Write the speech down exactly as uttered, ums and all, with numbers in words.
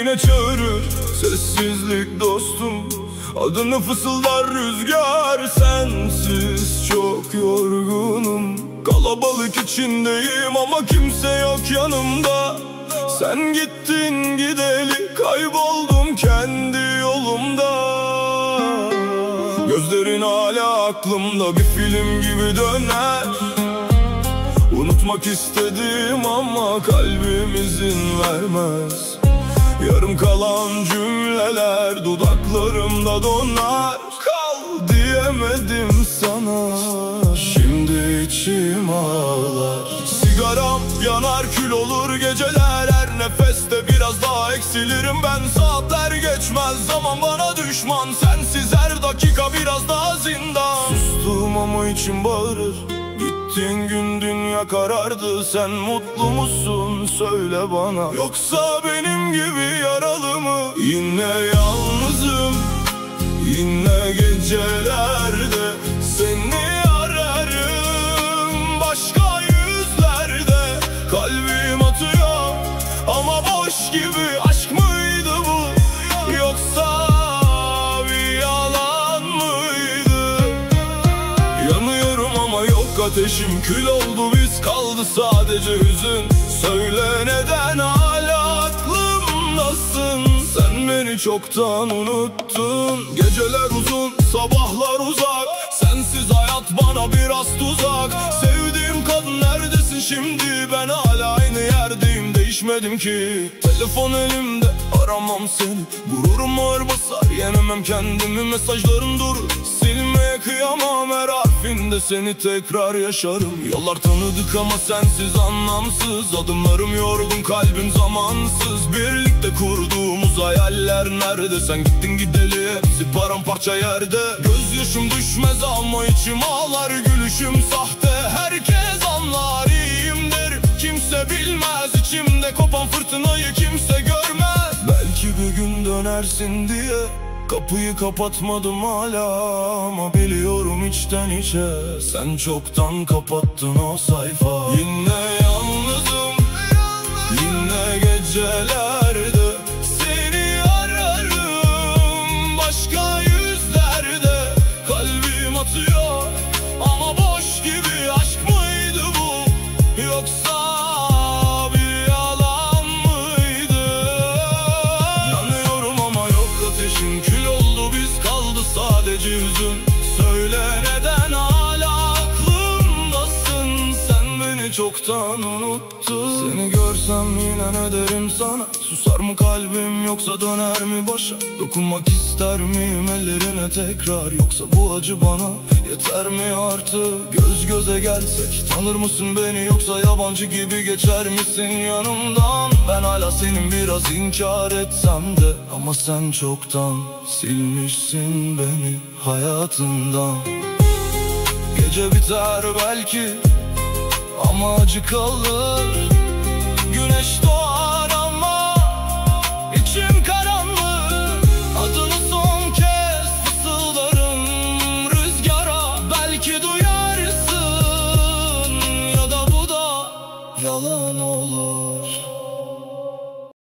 yine çağırır sessizlik dostum. Adını fısıldar rüzgar, sensiz çok yorgunum. Kalabalık içindeyim ama kimse yok yanımda. Sen gittin gideli kayboldum kendi yolumda. Gözlerin hala aklımda, bir film gibi döner. Unutmak istedim ama kalbim izin vermez. Yarım kalan cümleler dudaklarımda donar. Kal diyemedim sana, şimdi içim ağlar. Sigaram yanar kül olur geceler, her nefeste biraz daha eksilirim ben. Saatler geçmez zaman bana düşman, sensiz her dakika biraz daha zindan. Sustum ama içim bağırır, gittiğin gün dünya karardı. Sen mutlu musun söyle bana, yoksa benim gibi yaralı mı? Yine yalnızım, yine gecelerde seni ararım. Başka yüzlerde kalbim atıyor ama boş gibi. Aşk mıydı bu, yoksa bir yalan mıydı? Yanıyorum ama yok ateşim, kül oldu biz, kaldı sadece hüzün. Söyle neden hala aklımdasın? Sen beni çoktan unuttun. Geceler uzun, sabahlar uzak, sensiz hayat bana biraz tuzak. Sevdiğim kadın neredesin şimdi? Ben hala aynı yerdeyim, değişmedim ki. Telefon elimde, aramam seni. Gururum ağır basar, yenemem kendimi. Mesajlarım durur, silmeye kıyamam. Her harfinde seni tekrar yaşarım. Yollar tanıdık ama sensiz anlamsız. Adımlarım yorgun, kalbim zamansız. Birlikte kurduğumuz hayaller nerede? Sen gittin gideli hepsi paramparça yerde. Gözyaşım düşmez ama içim ağlar. Gülüşüm sahte, herkes anlar. İyiyim derim, kimse bilmez. İçimde kopan fırtınayı kimse görmez. Belki bir gün dönersin diye kapıyı kapatmadım hala, ama biliyorum içten içe sen çoktan kapattın o sayfa. Yine yalnızım, yine gecelerde seni ararım. Başka yüzlerde kalbim atıyor ama boş gibi. Aşk mıydı bu, yoksa bir yalan mıydı? Yanıyorum ama yok ateşim, kül oldu biz, kaldı sadece hüzün. Söyle neden hala aklımdasın? Sen beni çoktan unuttun. Seni görsem yine ne derim sana? Susar mı kalbim, yoksa döner mi başa? Dokunmak ister miyim ellerine tekrar, yoksa bu acı bana yeter mi artık? Göz göze gelsek tanır mısın beni, yoksa yabancı gibi geçer misin yanımdan? Ben hala senin, biraz inkar etsem de, ama sen çoktan silmişsin beni hayatından. Gece biter belki ama acı kalır. Güneş doğar ama içim karanlık. Adını son kez fısıldarım rüzgara. Belki duyarsın, ya da bu da yalan olur.